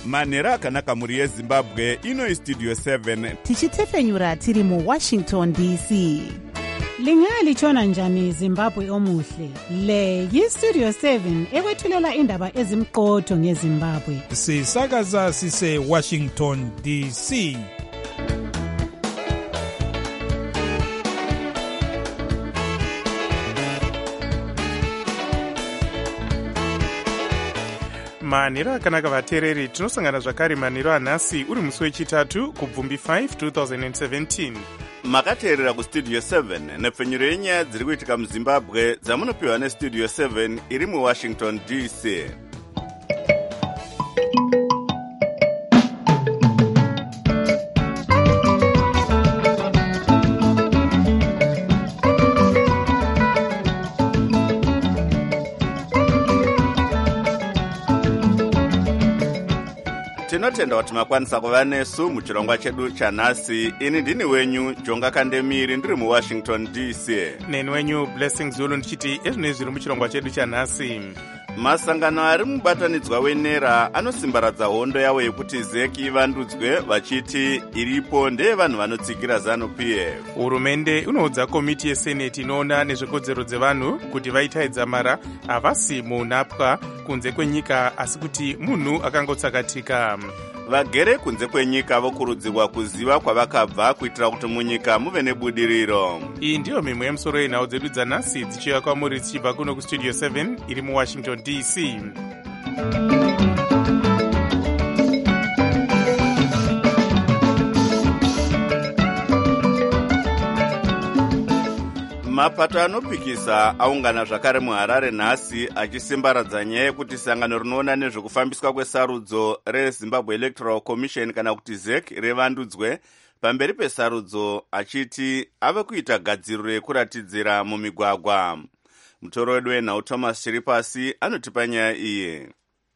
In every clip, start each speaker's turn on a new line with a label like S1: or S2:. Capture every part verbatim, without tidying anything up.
S1: manhero akanaka mhuri yezimbabwe. Ino istudio seven
S2: tichitefenyura tiri muwashington D C. Lingalitshona njani Zimbabwe omuhle? Le yistudio seven ekwethulela indaba ezimqotho ngeZimbabwe.
S3: Sisakaza sise Washington D C.
S4: manhero akanaka vateereri, tinosangana zvakare manhero anhasi uri musi wechitatu kubvumbi five twenty seventeen.
S1: makateerera kustudio seven nepfenyuro yenyaya dziri kuitika muzimbabwe dzamunopiwa nestudio seven iri muwashington D C. tinotenda kuti makwanisa kuva nesu muchirongwa chedu chanhasi. Ini ndini wenyu Jonga Kandemiri, ndiri muwashington D C.
S4: neni wenyu Blessing Zulu ndichiti ezvinoi zviri muchirongwa chedu chanhasi.
S1: Masangano ari mubatanidzwa wenera anosimbaradza hondo yavo yekuti zeki ivandudzwe vachiti iripo ndeyevanhu vanotsigira ZANU P F.
S4: Hurumende inoudza komiti yeseneti inoona nezvekodzero dzevanhu kuti vaitaidza mara havasi munapwa kunze kwenyika asi kuti munhu akangotsakatika.
S1: Vagere kunze kwenyika vokurudzirwa kuziva kwavakabva kuitira kuti munyika muve nebudiriro.
S4: Iyi ndiyo mimwe yemusoro yenhau dzedu dzanhasi dzichiuya kwamuri dzichibva kuno kustudio seven iri muwashington D C.
S1: Mapato anopikisa aungana zvakare muHarare nhasi achisimbaradza nyaya yekuti sangano rinoona nezvekufambiswa kwesarudzo reZimbabwe Electoral Commission kana kuti zek revandudzwe pamberi pesarudzo, achiti ave kuita gadziriro yekuratidzira mumigwagwa. Mutoro wedu wenhau Thomas Chiripasi anotipa nyaya iyi.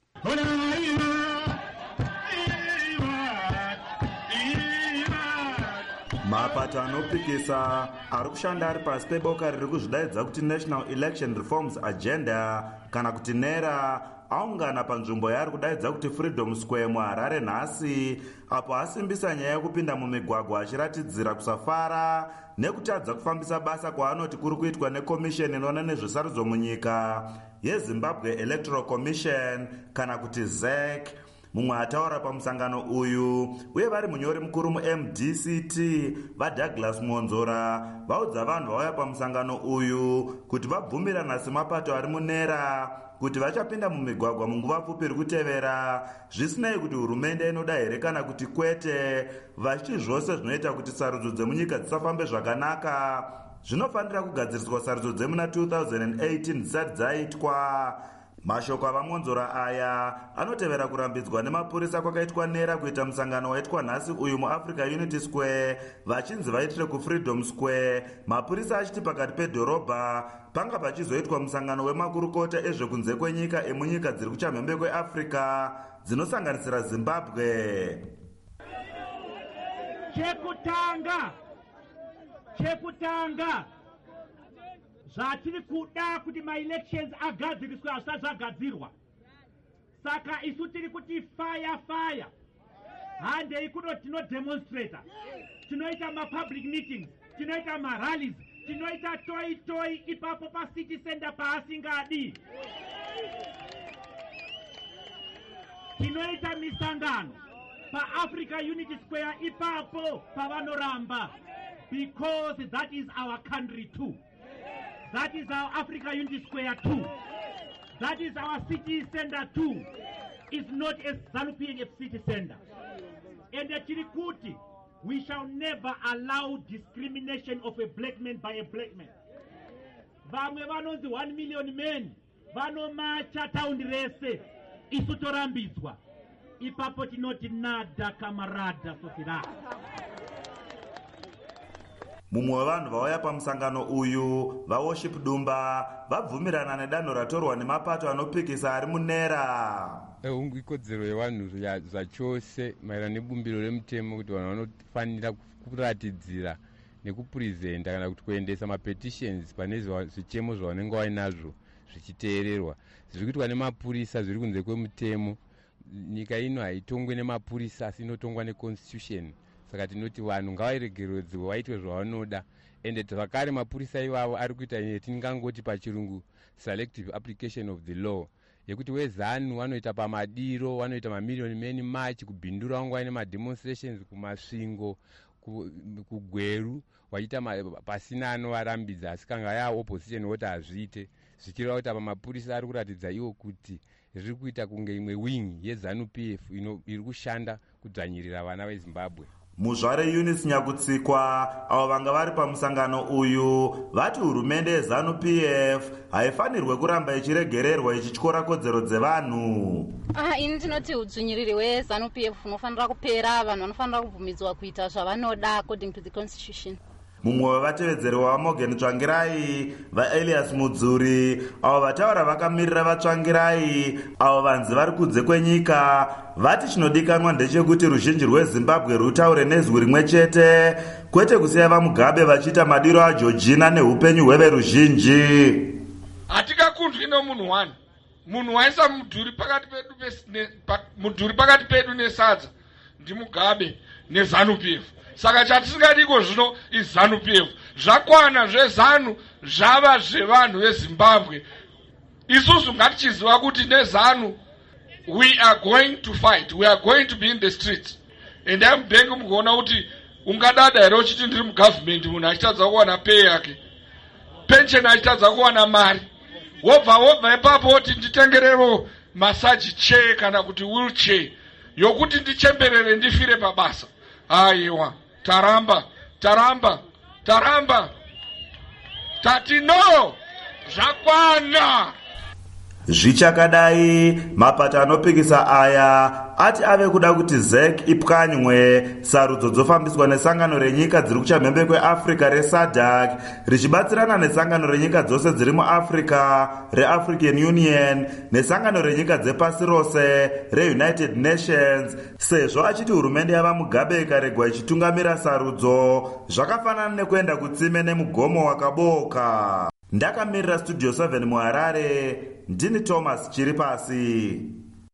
S5: mapato anopikisa ari kushanda ari pasi peboka riri kuzvidaidza kuti National Election Reforms Agenda kana kuti nera aungana panzvimbo yaari kudaidza kuti Freedom Square muHarare nhasi, apo asimbisa nyaya yekupinda mumigwagwa achiratidzira kusafara nekutadza kufambisa basa kwaanoti kuri kuitwa nekomisheni inoona nezvesarudzo munyika yeZimbabwe Electoral Commission kana kuti zek. Mumwe ataura pamusangano uyu uye vari munyori mukuru mu-M D C T vaDouglas Monzora vaudza vanhu vauya pamusangano uyu kuti vabvumirana semapato ari munera kuti vachapinda mumigwagwa munguva pfupi iri kutevera, zvisinei kuti hurumende inoda here kana kuti kwete, vachiti zvose zvinoita kuti sarudzo dzemunyika dzisafambe zvakanaka zvinofanira kugadziriswa sarudzo dzemuna two thousand eighteen dzisati dzaitwa. Mashoko avaMonzora aya anotevera kurambidzwa nemapurisa kwakaitwa nera kuita musangano waitwa nhasi uyu muAfrica Unity Square vachinzi vaitire kuFreedom Square, mapurisa achiti pakati pedhorobha panga pachizoitwa musangano wemakurukota ezvekunze kwenyika emunyika dziri kuchamhembe kweAfrica dzinosanganisira Zimbabwe.
S6: Chekutanga chekutanga zvatiri kuda kuti ma-elections agadziriswe hasati zvagadzirwa. Saka isu tiri kuti fire fire handei kuno tinodemonstrata, tinoita ma-public meetings, tinoita ma-rallies, tinoita toi toi ipapo pa-city center paasingadi, tinoita misangano pa-Africa Unity Square ipapo pavanoramba, because that is our country too. That is our Africa Unity Square too. That is our city center too. It's not a ZANU P F city center. And the Chirikuti, we shall never allow discrimination of a black man by a black man. Vamwe vanonzi one million men vanomacha taundi rese isu torambidzwa. Ipapo tinoti nada kamarada sosira.
S5: Mumwe wevanhu vauya pamusangano uyu vaWorship Dumba vabvumirana nedanho ratorwa nemapato anopikisa ari munera.
S7: Ikodzero yevanhu zvachose maererano nebumbiro remutemo kuti vanhu vanofanira kuratidzira nekupurezenta kana kuti kuendesa mapetitions pane zvichemo zvavanenge vainazvo zvichiteererwa. Zviri kuitwa nemapurisa zviri kunze kwemutemo nyika ino haitongwe nemapurisa asi inotongwa neconstitution. Saka tinoti vanhu ngavaregeredzwe vaitwe zvavanoda, ende zvakare mapurisa ivavo ari kuita yetingangoti pachirungu selective application of the law, yekuti wezanu vanoita pamadiro, vanoita mamiliyoni many march kubhindura vanguva nemademonstrations kumasvingo, kugweru, vaita pasina anovarambidza, asi kanga yaa opposition voti hazviite, zvichireva kuti apa mapurisa ari kuratidza iwo kuti zviri kuita kunge imwe wing yezanu P F iri kushanda kudzvanyirira vana veZimbabwe.
S5: Muzvare Eunice Nyakutsikwa avo vanga vari pamusangano uyu vati hurumende yezanu P F haifanirwe kuramba ichiregererwa ichityora kodzero dzevanhu.
S8: Ah, ini tinoti udzvinyiriri hwezanu P F unofanira kupera, vanhu vanofanira kubvumidzwa kuita zvavanoda according to the constitution.
S5: Mumwe wevatevedzeri vaMorgan Tsvangirai, vaElias Mudzuri, avo vataura vakamirira vaTsvangirai, avo vanzi vari kunze kwenyika, vati chinodikanwa ndechekuti ruzhinji rweZimbabwe rutaure nezwi rimwe chete, kwete kusiya vaMugabe vachiita madiro aJeorgina neupenyu hweveruzhinji.
S9: Hatikakundwi nomunhu wani. Munhu waisa mudhuri pakati pedu mudhuri pakati pedu nesadza ndiMugabe nezanu P F. Saka chatisingadiko zvino izanu P F. Zvakwana zvezanu zvava zvevanhu veZimbabwe. Isusu ngatichiziva kuti nezanu we are going to fight, we are going to be in the streets. And I'm begging mukuona kuti ungadada here uchiti ndiri mugovernment munhu achitadza kuwana pay yake, pension achitadza kuwana mari, wobva wobva ipapo woti nditengerero masaji chair kana kuti wheelchair yokuti ndichemberere ndifire pabasa. Aiwa, taramba, taramba, taramba. Tati no, zvakwana.
S5: Zvichakadai, mapata anopikisa aya ati ave kuda kuti Z E C ipwanywe sarudzo dzofambiswa nesangano renyika dziri kuchamhembe kweAfrica reSADC richibatsirana nesangano renyika dzose dziri muAfrica reAfrican Union nesangano renyika dzepasi rose reUnited Nations, sezvo achiti hurumende yavaMugabe ikaregwa ichitungamira sarudzo zvakafanana nekuenda kutsime nemugomo wakaboka. Ndakamirira Studio seven muHarare, ndini Thomas Chiripasi.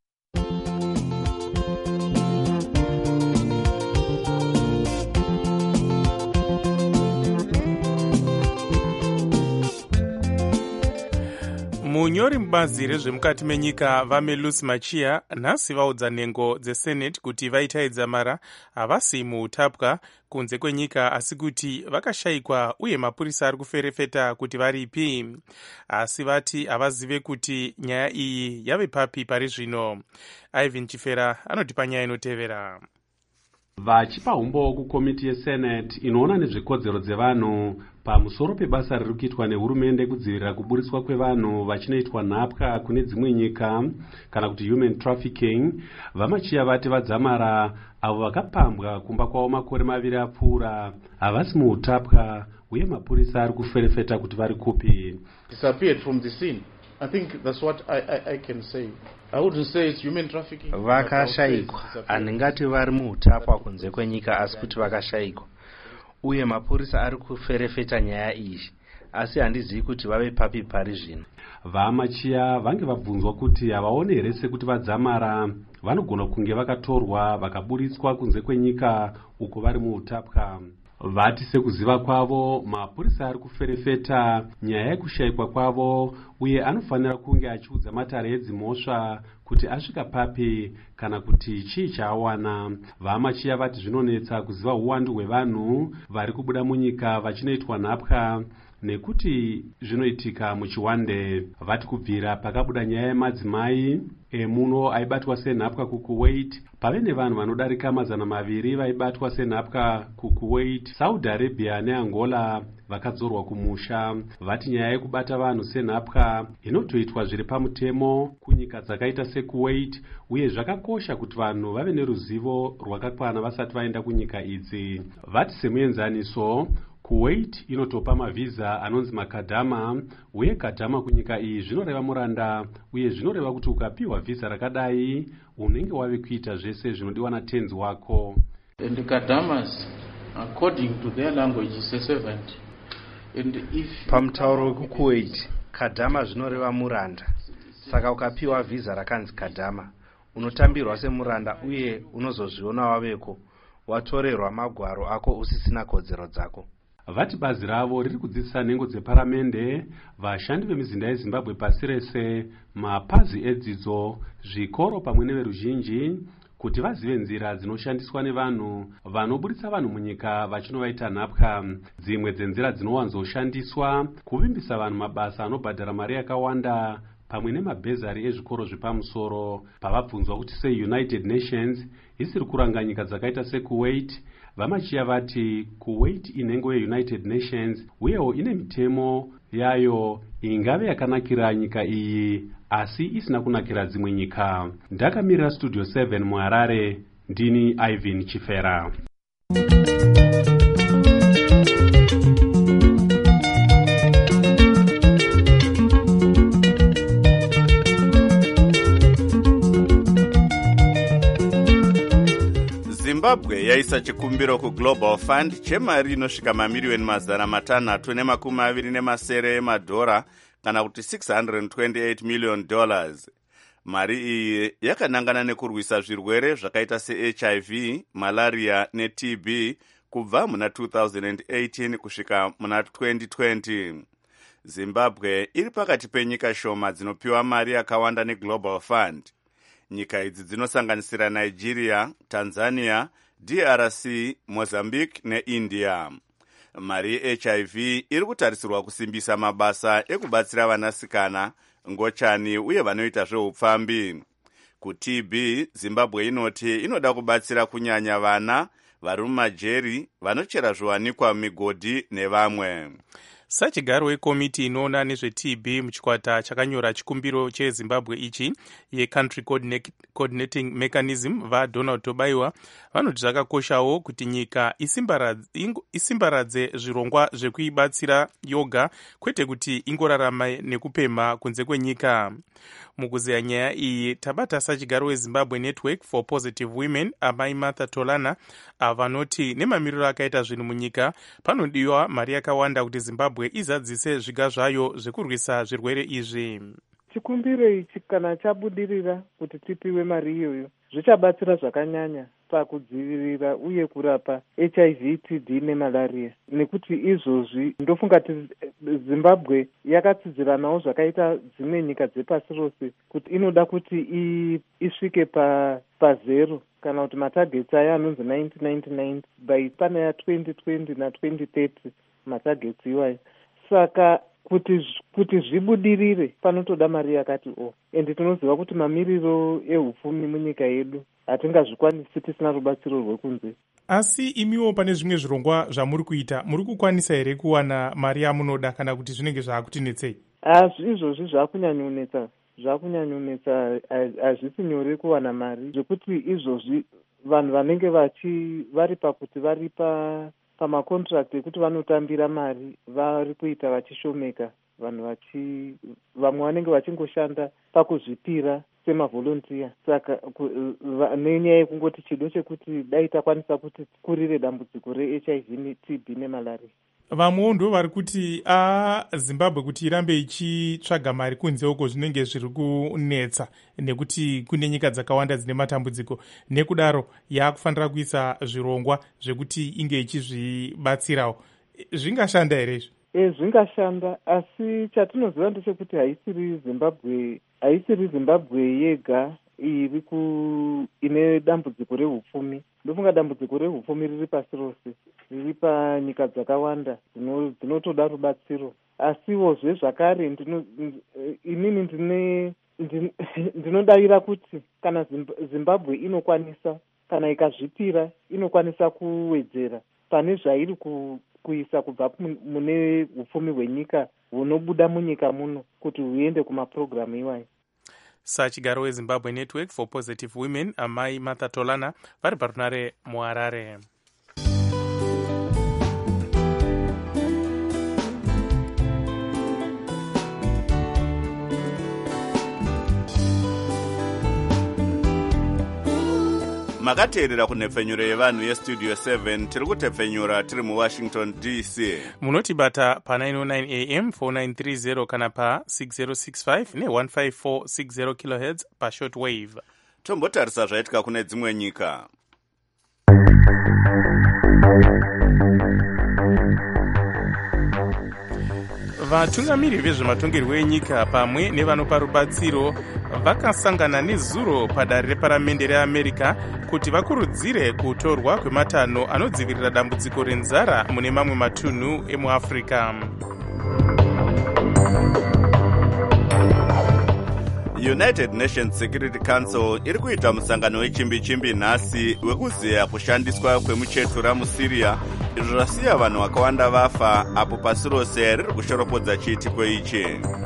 S4: munyori mubazi rezvemukati menyika vaMelus Machia nhasi vaudza nhengo dzesenate kuti vaitaidza mara havasi muutapwa kunze kwenyika asi kuti vakashayikwa uye mapurisa ari kuferefeta kuti varipi, asi vati havazive kuti nyaya iyi yave papi pari zvino. Ivan Chifera anotipa nyaya inotevera.
S10: Vachipa umbo kukomiti yesenate inoona nezvekodzero dzevanhu pamusoro pebasa riri kuitwa nehurumende kudzivirira kuburitswa kwevanhu vachinoitwa nhapwa kune dzimwe nyika kana kuti human trafficking, vaMachia vati vadzamara avo vakapambwa kumba kwavo makore maviri apfuura havasi muutapwa uye mapurisa ari kuferefeta kuti vari kupi.
S11: Disappeared from the scene. I think that's what I, I, I can say. I wouldn't say it's human trafficking.
S12: Vakashayikwa, handingati vari muutapwa kunze kwenyika asi kuti vakashayikwa. Uye mapurisa ari kuferefeta nyaya iyi, asi handizivi kuti vave papi pari zvino.
S10: VaMachia vange vabvunzwa kuti havaone here sekuti vadzamara vanogona kunge vakatorwa vakaburitswa kunze kwenyika uko vari muutapwa. Vati sekuziva kwavo mapurisa ari kuferefeta nyaya yekushayikwa kwavo uye anofanira kunge achiudza matare edzimhosva kuti asvika papi kana kuti chii chaawana. VaMachia vati zvinonetsa kuziva uwandu hwevanhu vari kubuda munyika vachinoitwa nhapwa nekuti zvinoitika muchiwande. Vati kubvira pakabuda nyaya yemadzimai emuno aibatwa senhapwa kuKuwait, pave nevanhu vanodarika mazana maviri vaibatwa senhapwa kuKuwait, Saudi Arabia neAngola vakadzorwa kumusha. Vati nyaya yekubata vanhu senhapwa inotoitwa zviri pamutemo kunyika dzakaita seKuwait uye zvakakosha kuti vanhu vave neruzivo rwakakwana vasati vaenda kunyika idzi. Vati semuenzaniso Kuwait inotopa mavhiza anonzi makadhama uye kadhama kunyika iyi zvinoreva muranda uye zvinoreva kuti ukapiwa vhiza rakadai unenge wave kuita zvese zvinodiwa natenzi wako.
S11: And the kadhamas according to their language is a servant. And if
S12: pamutauro wekuKuwait kadhama zvinoreva muranda, saka ukapiwa vhiza rakanzi kadhama unotambirwa semuranda uye unozozviona waveko watorerwa magwaro ako usisina kodzero dzako.
S10: Vati bazi ravo riri kudzidzisa nhengo dzeparamende, vashandi vemizinda yeZimbabwe pasi rese, mapazi edzidzo, zvikoro pamwe neveruzhinji kuti vazive nzira dzinoshandiswa nevanhu vanoburitsa vanhu munyika vachinovaita nhapwa. Dzimwe dzenzira dzinowanzoshandiswa kuvimbisa vanhu mabasa anobhadhara mari yakawanda pamwe nemabhezari ezvikoro zvepamusoro. Pavabvunzwa kuti seUnited Nations isiri kuranga nyika dzakaita seKuwait, vamachiya vati Kuwait inhengo yeUnited Nations uyewo ine mitemo yayo ingave yakanakira nyika iyi asi isina kunakira dzimwe nyika. Ndakamirira Studio seven muHarare, ndini Ivan Chifera.
S1: Zimbabwe yaisa chikumbiro kuGlobal Fund chemari inosvika mamiriyoni mazana matanhatu nemakumi maviri nemasere emadhora kana kuti six hundred twenty-eight million dollars. Mari iyi yakanangana nekurwisa zvirwere zvakaita seH I V, malaria neT B kubva muna two thousand eighteen kusvika muna twenty twenty. Zimbabwe iri pakati penyika shoma dzinopiwa mari yakawanda neGlobal Fund. Nyika idzi dzinosanganisira Nigeria, Tanzania, D R C, Mozambique neIndia. Mari yeH I V iri kutarisirwa kusimbisa mabasa ekubatsira vanasikana, ngochani uye vanoita zveupfambi. Ku-T B, Zimbabwe inoti inoda kubatsira kunyanya vana vari mumajeri, vanochera zviwanikwa mumigodhi nevamwe.
S4: Sachigaro wekomiti inoona nezveT B muchikwata chakanyora chikumbiro cheZimbabwe ichi yeCountry Coordinating Mechanism vaDonald Tobaiwa vanoti zvakakoshawo kuti nyika isimbaradze zvirongwa zvekuibatsira yoga kwete kuti ingorarama nekupemha kunze kwenyika. Mukuzeya nyaya iyi tabata sachigaro weZimbabwe Network for Positive Women amai Martha Tolana avanoti nemamiriro akaita zvinhu munyika panodiwa mari yakawanda kuti Zimbabwe izadzise zviga zvayo zvekurwisa zvirwere izvi.
S13: Chikumbiro ichi kana chabudirira kuti tipiwe mari iyoyo zvichabatsira zvakanyanya pakudzivirira uye kurapa H I V, T B nemalaria. Nekuti izvozvi ndofunga kuti Zimbabwe yakatsidziranawo zvakaita dzimwe nyika dzepasi rose kuti inoda kuti isvike pa pazero kana kuti matagets aya anonzi nineteen ninety-nine by pana ya twenty twenty na twenty thirty matagets iwayo. Saka kuti kuti zvibudirire panotoda mari yakati o ende tinoziva kuti mamiriro ehupfumi munyika yedu hatingazvikwanisi tisina rubatsiro rwekunze.
S4: Asi imiwo pane zvimwe zvirongwa zvamuri kuita muri kukwanisa here kuwana mari yamunoda kana kuti zvinenge zvaakutinetsei?
S13: Azvi izvozvi zvaakunyanyonetsa zvaakunyanyonetsa hazvisi nyore kuwana mari zvekuti izvozvi vanhu vanenge vachi vari pakuti vari pa pamakontract ekuti vanotambira mari vari kuita vachishomeka. Vanhu vachi vamwe vanenge vachingoshanda pakuzvipira semavolontiya. Saka nenyaya yekungoti chido chekuti dai takwanisa kuti kurire dambudziko reH I V, T B nemalaria.
S4: Vamwewo ndo vari kuti a Zimbabwe kuti irambe ichitsvaga mari kunze uko zvinenge zviri kunetsa nekuti kune nyika dzakawanda dzine matambudziko, nekudaro yakufanira kuisa zvirongwa zvekuti inge ichizvibatsirawo. Zvingashanda here izvi?
S13: E, zvingashanda, asi chatinoziva ndechekuti haisiri Zimbabwe haisiri Zimbabwe yega iri ku ine dambudziko rehupfumi. Ndofunga dambudziko rehupfumi riri pasi rose, riri panyika dzakawanda dzinotoda rubatsiro. Asiwozve zvakare inini ndine ndinodavira kuti kana Zimbabwe inokwanisa kana ikazvipira inokwanisa kuwedzera pane zvairi ku kuisa kubva mune hupfumi hwenyika hunobuda munyika muno kuti huende kumapurogiramu iwayo.
S4: Sachigaro weZimbabwe Network for Positive Women amai Martha Tolana vari parunare muHarare.
S1: makateerera kunhepfenyuro yevanhu yestudio seven tiri kutepfenyura tiri muWashington D C.
S4: Munotibata pa nine oh nine A M four nine three zero kana pa six zero six five ne one five four six zero kilohertz pa shortwave.
S1: tombotarisa zvaitika kune dzimwe nyika.
S4: vatungamiri vezvematongerwo enyika pamwe nevanopa rubatsiro vakasangana nezuro padare reparamende reamerica kuti vakurudzire kutorwa kwematanho anodzivirira dambudziko renzara mune mamwe matunhu emuafrica.
S1: United Nations Security Council iri kuita musangano wechimbi-chimbi nhasi wekuziya kushandiswa kwemuchetura muSyria, izvo zvasiya vanhu vakawanda vafa apo pasi rose riri kushoropodza chiitiko ichi.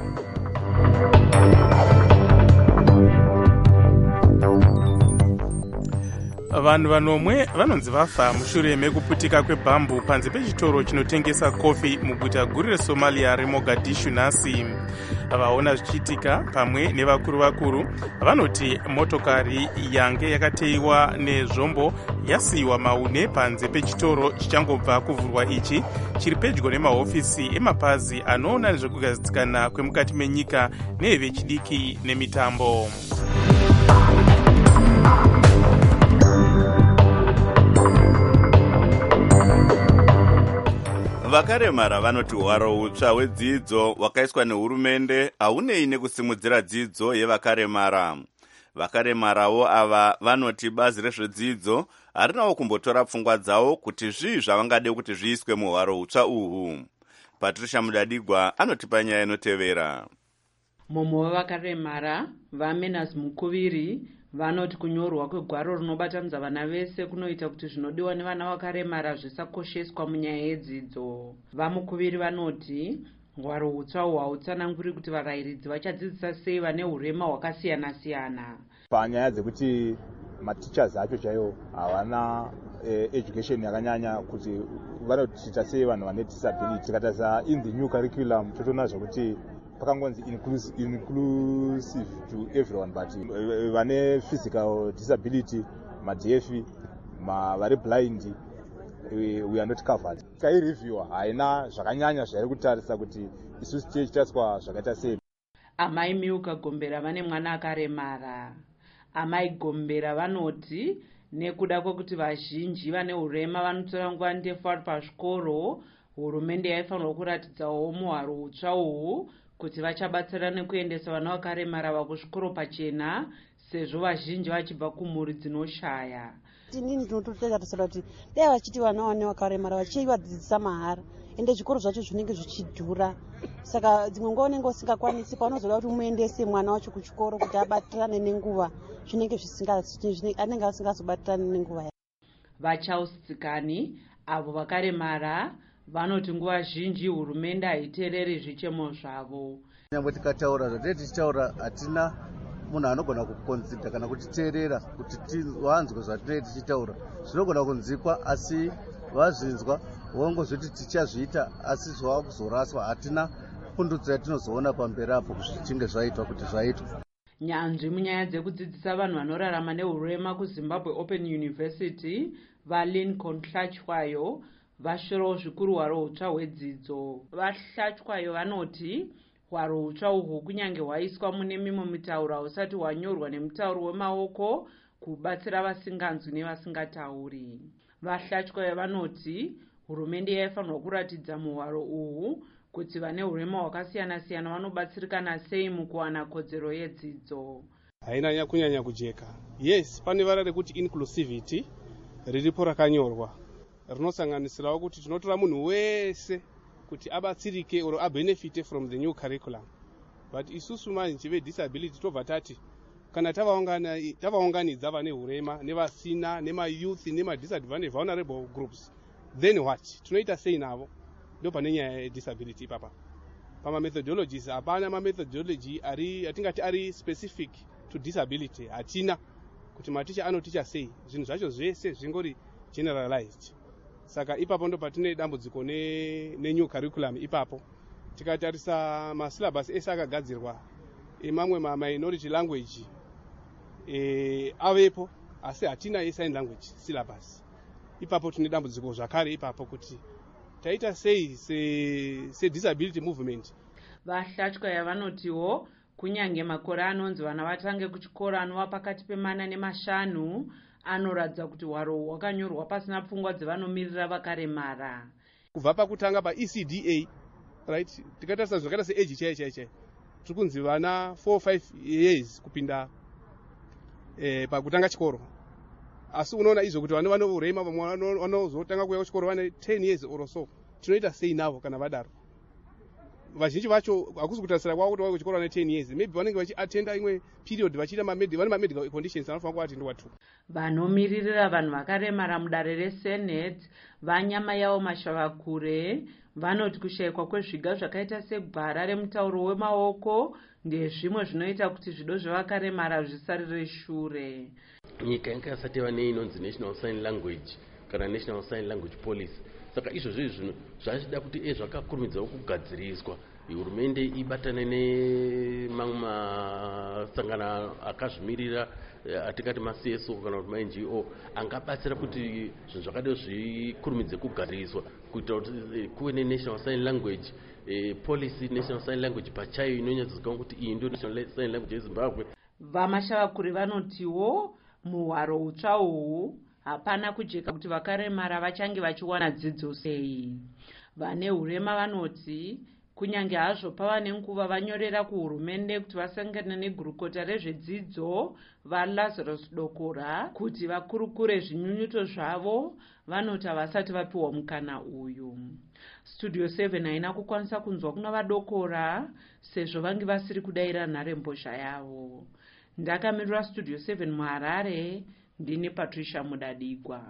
S4: vanhu vanomwe vanonzi vafa mushure mekuputika kwebhambu panze pechitoro chinotengesa kofi muguta guru resomalia remogadishu nhasi. vaona zvichiitika pamwe nevakuru vakuru vanoti motokari yange yakateiwa nezvombo yasiyiwa maune panze pechitoro chichangobva kuvhurwa ichi chiri pedyo nemahofisi emapazi anoona nezvekugadzikana kwemukati menyika nevechidiki nemitambo.
S1: vakaremara vanoti hwaro hutsva hwedzidzo hwakaiswa nehurumende haunei nekusimudzira dzidzo yevakaremara. vakaremarawo ava vanoti bazi rezvedzidzo harinawo kumbotora pfungwa dzavo kuti zvii zvavangade kuti zviiswe muhwaro hutsva uhwu. Patricia Mudadigwa anotipa nyaya inotevera.
S14: mumwe wavakaremara vamenas mukuviri vanoti kunyorwa kwegwaro rinobatanidza vana vese kunoita kuti zvinodiwa nevana vakaremara zvisakosheswa munyaya yedzidzo. vamukuviri vanoti hwaro hutsva uhwu hautsananguri kuti varayiridzi vachadzidzisa sei vane urema hwakasiyana siyana.
S15: panyaya dzekuti matichers acho chaiwo havana education yakanyanya kuti vanoticha sei vanhu vane disability. tikatarisa in the new curriculum totoona zvokuti pakangonzi inclusive to everyone, but vane physical disability, madefi, vari blind, we, we are not covered. Kaireviewa haina zvakanyanya zvairi kutarisa kuti isusu tichaswa zvakaita sei.
S14: Amai Miuka Gombera vane mwana akaremara. Amai Gombera vanoti nekuda kwokuti vazhinji vane urema vanotora nguva ndefu vari pazvikoro, hurumende yaifanirwa kuratidzawo muhwaro hutsva uhwu kuti vachabatsira nekuendesa vana vakaremara vakuzvikoro pachena sezvo vazhinji vachibva kumhuri dzinoshaya.
S16: Inini ndinototarisira kuti dai vachiti vana vane vakaremara vachivadzidzisa mahara ende zvikoro zvacho zvinenge zvichidhura, saka dzimwe nguva unenge usingakwanisi paunozoda kuti umuendese mwana wacho kuchikoro kuti abatirane nenguva zvinenge anenge asingazobatirane nenguva.
S14: Vachausikani avo vakaremara vanoti nguva zhinji hurumende haiteereri zvichemo zvavo.
S17: Nyangwe tikataura zvatei tichitaura hatina munhu anogona kukonzida kana kutiteerera kuti vanzwe zvatinenge tichitaura. Zvinogona kunzikwa asi vazvinzwa vongozviti tichazviita asi zvava kuzoraswa. Hatina pundutso yatinozoona pamberi apo zvichinge zvaitwa kuti zvaitwa.
S14: Nyanzvi munyaya dzekudzidzisa vanhu vanorarama neurema kuZimbabwe Open University vaLincoln Hlachwayo vashorawo zvikuru hwaro hutsva hwedzidzo. Vahlachwayo vanoti hwaro hutsva uhwu kunyange hwaiswa mune mimwe mitauro hausati hwanyorwa nemutauro wemaoko kubatsira vasinganzwi nevasingatauri. Vahlachwayo vanoti hurumende yaifanirwa kuratidza muhwaro uhwu kuti vane urema hwakasiyana siyana vanobatsirikana sei mukuwana kodzero yedzidzo.
S18: Haina kunyanya kujeka. Yes, pane vara rekuti inclusivity riripo rakanyorwa rinosanganisirawo kuti tinotora munhu wese kuti abatsirike or abenefite from the new curriculum. But isusu manje vedisability tobva tati kana tavaunganidza vane urema nevasina nemayouth nemadisadvantaged vulnerable groups, then what? Tinoita sei navo? Ndo pane nyaya yedisability ipapa. Pamamethodologies hapana mamethodology ari atingati ari specific to disability. Hatina kuti maticha anoticha sei, zvinhu zvacho zvese zvingori generalized. Saka ipapo ndo patine dambudziko ne, ne new curriculum ipapo. Tikatarisa masyllabus ese akagadzirwa emamwe ma-minority language e, avepo asi hatina e-sign language syllabus. Ipapo tine dambudziko zvakare ipapo kuti taita sei se, se disability movement.
S14: Vahlachwayo vanotiwo kunyange makore anonzi vana vatange kuchikoro anova pakati pemana nemashanu anoratidza kuti hwaro hwakanyorwa pasina pfungwa dzevanomirira vakaremara.
S18: Kubva pakutanga pa E C D A right, tikatarisa zvakaita seage chai chai chai tiri kunzi vana four five years kupinda eh, pakutanga chikoro, asi unoona izvo kuti vana vanorema vamwe vanozotanga kuuya kuchikoro vane ten years or so. Tinoita sei navo kana vadaro? Vazhinji vacho hakusi kutarisira kwavo kuti vauya kuchikoro vane ten years, maybe vanenge vachiatenda imwe period vachiita vane mamedical conditions anofanira kuatendwa tu.
S14: Vanomiririra vanhu vakaremara mudare resenate vanyama yavo Mashavakure vanoti kushayikwa kwezviga zvakaita segwara remutauro wemaoko ndezvimwe zvinoita kuti zvido zvevakaremara zvisarire shure.
S19: Nyika yanga yasati yava neinonzi National Sign Language kana National Sign Language Policy. Saka izvozvo zvino zvachida kuti e zvakakurumidzawo kugadziriswa, hurumende ibatane nemamwe masangano akazvimirira atingati ma-C S O kana kuti ma-N G O angabatsira kuti zvinhu zvakadai zvikurumidze kugadziriswa kuita kuti kuve ne-National Sign Language eh, Policy, National Sign Language pachayo inonyatsozikanwa kuti iyi ndio National Sign Language yeZimbabwe.
S14: Vamashavakure vanotiwo muhwaro utsva uhu hapana kujeka kuti vakaremara vachange vachiwana dzidzo sei. Vane hurema vanoti kunyange hazvo pava nenguva vanyorera kuhurumende kuti vasangane negurukota rezvedzidzo vaLazarus Dokora kuti vakurukure zvinyunyuto zvavo, vanoti havasati vapiwa mukana uyu. Studio seven haina kukwanisa kunzwa kuna vaDokora sezvo vange vasiri kudaira nharembozha yavo. Ndakamirira Studio seven muHarare, ndini Patricia Mudadigwa.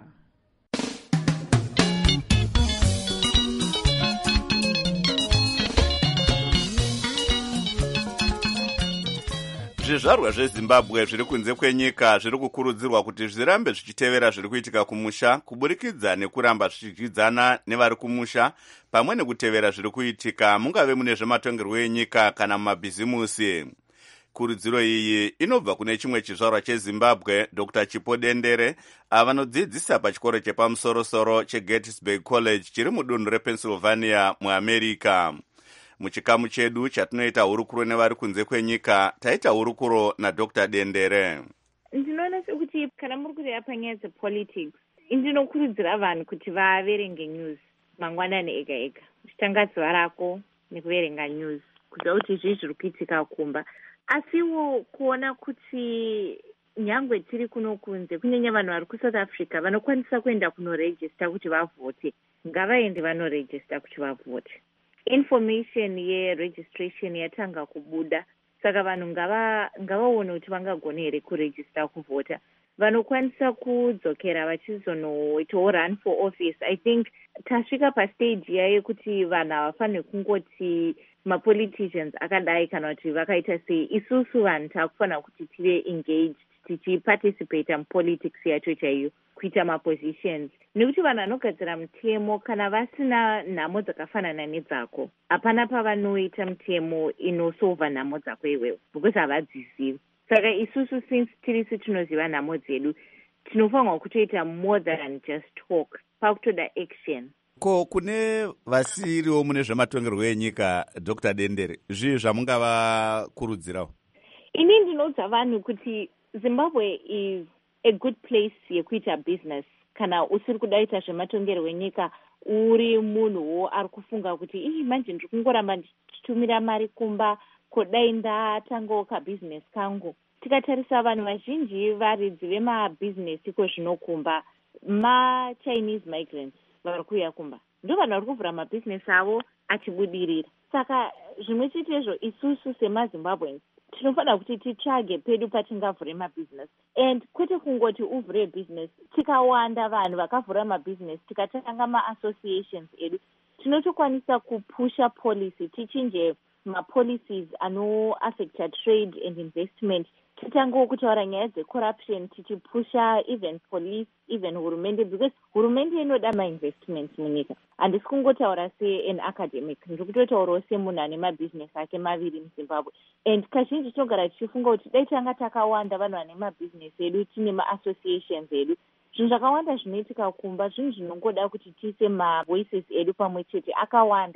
S1: Zvizvarwa zveZimbabwe zviri kunze kwenyika zviri kukurudzirwa kuti zvirambe zvichitevera zviri kuitika kumusha kuburikidza nekuramba zvichidyidzana nevari kumusha pamwe nekutevera zviri kuitika mungave mune zvematongerwo enyika kana mumabhizimusi. Kurudziro iyi inobva kune chimwe chizvarwa cheZimbabwe, Doctor Chipo Dendere, avanodzidzisa pachikoro chepamusorosoro cheGettysburg College chiri mudunhu rePennsylvania muAmerica. Muchikamu chedu chatinoita hurukuro nevari kunze kwenyika, taita hurukuro naDoctor Dendere.
S20: Ndinoona sekuti kana muri kureva panyaya dzepolitics, ndinokurudzira vanhu kuti vaverenge news mangwanani ega ega, uchitanga zuva rako nekuverenga news kuziva kuti zvii zviri kuitika kumba. Asiwo kuona kuti nyangwe tiri kuno kunze kunyanya vanhu vari kuSouth Africa vanokwanisa kuenda kunorejista kuti vavhote, ngavaende vanorejista kuti vavhote. Information yeregistration yatanga kubuda, saka vanhu ngava ngavaone kuti vangagona here kurejista kuvhota. Vanokwanisa kudzokera vachizonoitawo run for office. I think tasvika pastage yaye kuti vanhu havafaniri kungoti mapoliticians akadai kana kuti vakaita sei. Isusu vanhu takufanira kuti tive engaged, tichiparticipate mupolitics yacho chaiyo, kuita mapositions. Nekuti vanhu vanogadzira mutemo kana vasina nhamo dzakafanana nedzako, hapana pavanoita mutemo inosova nhamo dzako iwewe, because havadzizivi. Saka isusu since tirisi tinoziva nhamo dzedu, tinofanirwa kutoita more than just talk, pakutoda action.
S1: Ko kune vasiriwo mune zvematongerwo enyika, Doctor Dendere, zvii zvamungavakurudzirawo?
S20: Ini ndinoudza vanhu kuti Zimbabwe is a good place yekuita business. Kana usiri kudaita zvematongerwo enyika, uri munhuwo ari kufunga kuti ii manje ndiri kungoramba ndichitumira mari kumba, kodai ndatangawo kabusiness kangu. Tikatarisa vanhu vazhinji varidzi vemabhizinesi iko zvinokumba, ma-Chinese migrants vari kuuya kumba. Ndo vanhu vari kuvhura mabhizinesi avo achibudirira. Saka zvimwe chetezvo isusu semaZimbabweans tinofanira kuti titsvage pedu patingavhure mabhizinesi. And kwete kungoti uvhure business, tikawanda vanhu vakavhura mabhizinesi, tikatanga ma-associations edu, tinotokwanisa kupusha policy, tichinje ma-policies ano-affecta trade and investment. Titangowo kutaura nyaya dzecorruption, tichipusha even police, even hurumende, because hurumende inoda ma-investments munyika. Handisi kungotaura se-an academic, ndiri kutotaurawo semunhu ane mabhizinesi ake maviri muZimbabwe. And kazhinji tinogara tichifunga kuti dai tanga takawanda vanhu vane mabhizinesi edu, tine ma-associations edu, zvinhu zvakawanda zvinoitika kumba, zvinhu zvinongoda kuti tiise ma-voices edu pamwe chete akawanda,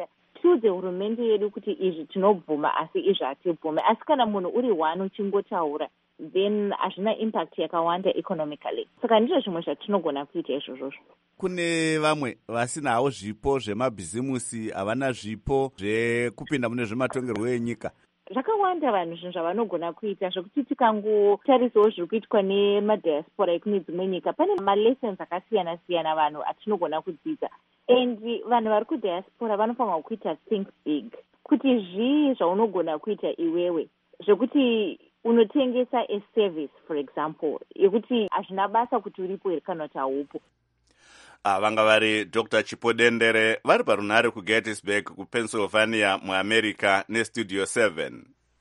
S20: ngatiudze hurumende yedu kuti izvi tinobvuma asi izvi hatibvume. Asi kana munhu uri one uchingotaura then hazvina impact yakawanda economically. Saka ndizvo zvimwe zvatinogona kuita izvozvozvo.
S1: Kune vamwe vasinawo zvipo zvemabhizimusi, havana zvipo zvekupinda mune zvematongerwo enyika.
S20: Zvakawanda vanhu zvinhu zvavanogona kuita zvekuti tikangotarisawo zviri kuitwa nemadiaspora ekune dzimwe nyika, pane malessons akasiyana siyana vanhu atinogona kudzidza. And vanhu vari kudiaspora vanofanirwa kuita think big, kuti zvii zvaunogona kuita iwewe zvekuti unotengesa a service for example yekuti hazvina basa kuti uripo here kana kuti haupo.
S1: Vanga vari Doctor Chipo Dendere vari parunhare kuGettysburg kuPennsylvania muAmerica neStudio seven.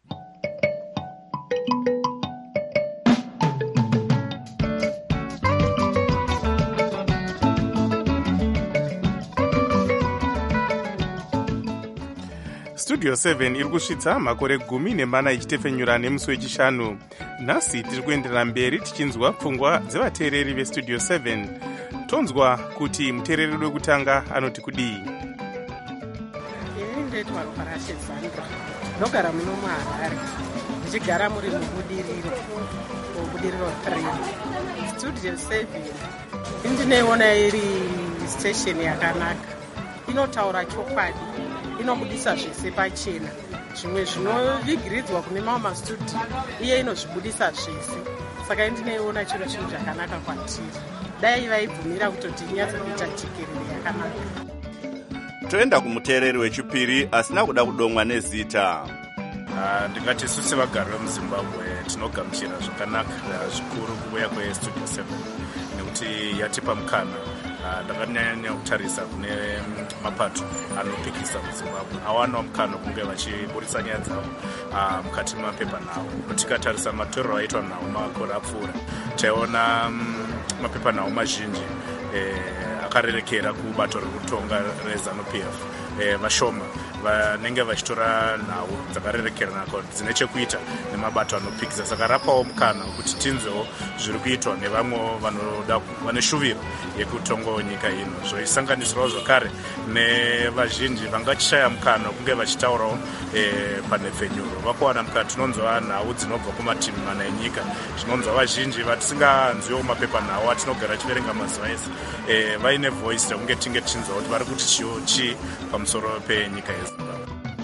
S4: Studio seven iri kusvitsa makore gumi nemana ichitefenyura nemusi wechishanu. Nhasi tiri kuenderera mberi tichinzwa pfungwa dzevateereri veStudio seven. Tonzwa kuti muteereri wekutanga anoti kudii.
S21: Ini ndoitwa Parashe Sandra, ndogara muno muHarare, ndichigara muri mubudiriro mubudiriro three. Studio seven ndinoiona iri station yakanaka, inotaura chokwadi, inobudisa zvese pachena. Zvimwe zvinovigiridzwa kune mamwe mastudio iye inozvibudisa zvese. Saka ndinoiona chiro chinhu chakanaka kwatiri. Dai vaibvumira kutoti nyatso kuita chekerere yakanaka.
S1: Toenda kumuteereri wechipiri asina kuda kudomwa nezita.
S22: Uh, ndingati isu sevagari vemuZimbabwe tinogamuchira zvakanaka zvikuru kuuya kweStudio seven nekuti yatipa mukana. Ndakanyanya kutarisa kune mapato anopikisa muZimbabwe awanawo mukana kunge vachiburitsa nyaya dzavo mukati memapepanhau. Tikatarisa matorero aitwa nawo makore apfuura taiona mapepanhau mazhinji akarerekera kubato rekutonga reZANU-P F. Vashoma vanenge vachitora nhau dzakarerekera nako dzine chekuita nemabato anopikisa. Saka rapawo mukana kuti tinzwewo zviri kuitwa nevamwe vanoda vane shuviro yekutongawo nyika ino, zvoisanganisirawo zvakare nevazhinji vangachishaya mukana kunge vachitaurawo panhepfenyuro. Vakuwana mukana tinonzwa nhau dzinobva kumativi mana enyika, tinonzwa vazhinji vatisinganzwiwo mapepanhau atinogara achiverenga mazuva ese vaine voice rekunge tinge tichinzwa kuti vari kuti chiwo chii pamusoro penyika yeZimbabwe.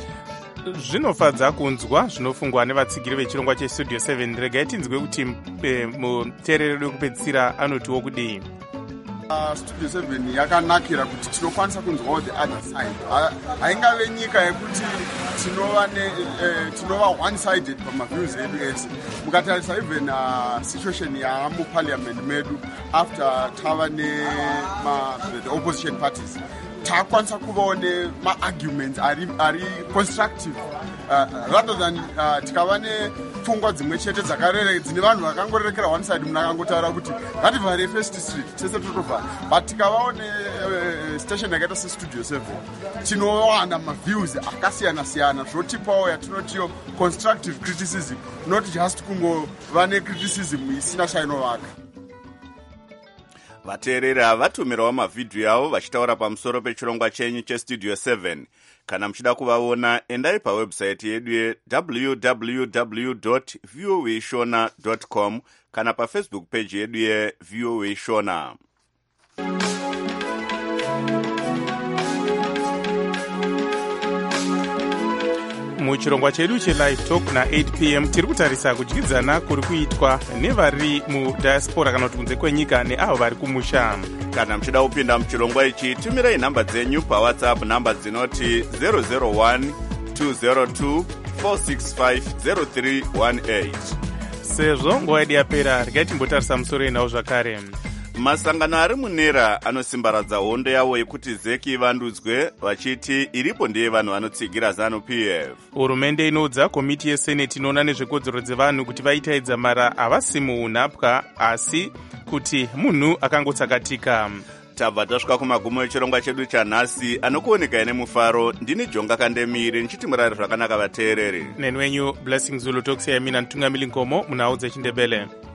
S4: Zvinofadza kunzwa zvinofungwa nevatsigiri vechirongwa cheStudio seven. Regai tinzwe kuti muteereri wekupedzisira anotiwo kudii.
S23: Uh, Studio seven yakanakira kuti tinokwanisa kunzwawo the other side. Haingave nyika yekuti tinova uh, tinova one sided pamaviews edu ese. Mukatarisa even uh, situation ya muparliament medu after tava ne ma, the opposition parties takwanisa kuvawo nema-arguments ari, ari constructive uh, rather than uh, tikava nepfungwa dzimwe chete dzakarere dzine vanhu vakangorerekera one side, munhu akangotaura kuti ngativhare First Street tese totovhara. But tikavawo nestation yakaita seStudio seven tinowana maviews akasiyana siyana zvotipawo yatinotiyo constructive criticism, not just kungova necriticism isina chainovaka.
S1: Vateereri avatumirawo mavhidhiyo avo vachitaura pamusoro pechirongwa chenyu cheStudio seven. Kana muchida kuvaona, endai pawebsite yedu ye w w w dot v o a shona dot com kana pafacebook page yedu ye V O A Shona.
S4: Muchirongwa chedu chelive talk na eight p m tiri kutarisa kudyidzana kuri kuitwa nevari mudiaspora kana kuti kunze kwenyika neavo vari kumusha.
S1: Kana muchida kupinda muchirongwa ichi, tumirai nhamba dzenyu pawhatsapp, nhamba dzinoti zero zero one two zero two four six five zero three one eight.
S4: Sezvo nguva yedu yapera, regai timbotarisa musoro inawo zvakare.
S1: Masangano ari munera anosimbaradza hondo yavo yekuti zeki ivandudzwe, vachiti iripo ndiye vanhu vanotsigira ZANU-P F.
S4: Hurumende inoudza komiti yeseneti inoona nezvekodzero dzevanhu kuti vaitaidza mara havasi muunhapwa asi kuti munhu akangotsakatika.
S1: Tabva tasvika kumagumo echirongwa chedu chanhasi. Anokuonekai nemufaro, ndini Jonga Kandemire ndichiti murari zvakanaka vateereri.
S4: Nenwenyu Blessing Zulu tokusiyai mina Ntungamili Nkomo munhau dzechiNdebele.